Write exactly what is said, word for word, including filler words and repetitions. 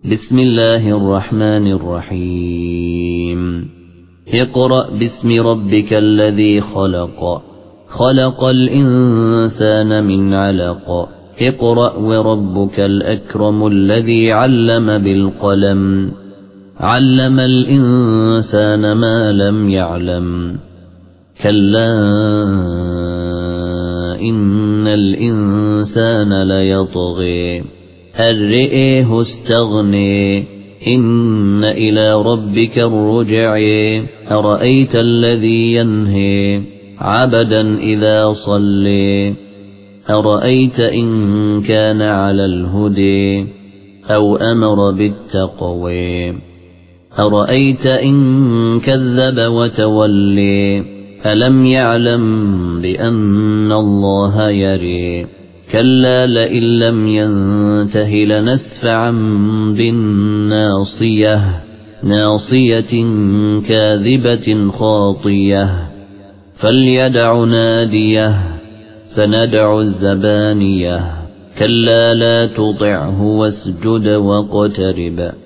بسم الله الرحمن الرحيم اقرأ باسم ربك الذي خلق خلق الإنسان من علق اقرأ وربك الأكرم الذي علم بالقلم علم الإنسان ما لم يعلم كلا إن الإنسان ليطغي أن رآه استغني إن إلى ربك الرجع أرأيت الذي ينهي عبدا إذا صلي أرأيت إن كان على الهدي أو أمر بالتقوى أرأيت إن كذب وتولي ألم يعلم بأن الله يري كلا لئن لم ينته لنسفعا بالناصية ناصية كاذبة خاطية فليدع ناديه سندع الزبانية كلا لا تطعه واسجد واقترب